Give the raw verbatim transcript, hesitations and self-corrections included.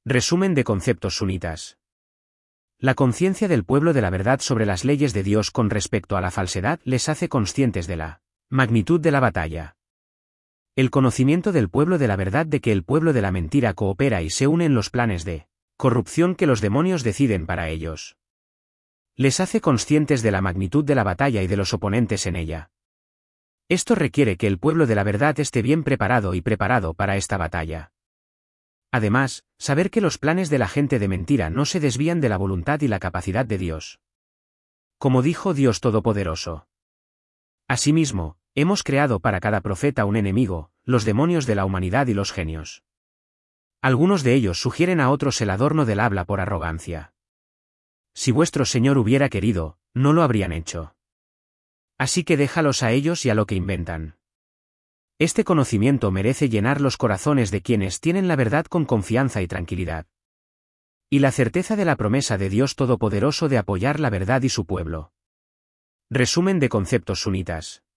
Resumen de conceptos sunitas. La conciencia del pueblo de la verdad sobre las leyes de Dios con respecto a la falsedad les hace conscientes de la magnitud de la batalla. El conocimiento del pueblo de la verdad de que el pueblo de la mentira coopera y se une en los planes de corrupción que los demonios deciden para ellos. Les hace conscientes de la magnitud de la batalla y de los oponentes en ella. Esto requiere que el pueblo de la verdad esté bien preparado y preparado para esta batalla. Además, saber que los planes de la gente de mentira no se desvían de la voluntad y la capacidad de Dios. Como dijo Dios Todopoderoso. Asimismo, hemos creado para cada profeta un enemigo, los demonios de la humanidad y los genios. Algunos de ellos sugieren a otros el adorno del habla por arrogancia. Si vuestro Señor hubiera querido, no lo habrían hecho. Así que déjalos a ellos y a lo que inventan. Este conocimiento merece llenar los corazones de quienes tienen la verdad con confianza y tranquilidad. Y la certeza de la promesa de Dios Todopoderoso de apoyar la verdad y su pueblo. Resumen de conceptos sunitas.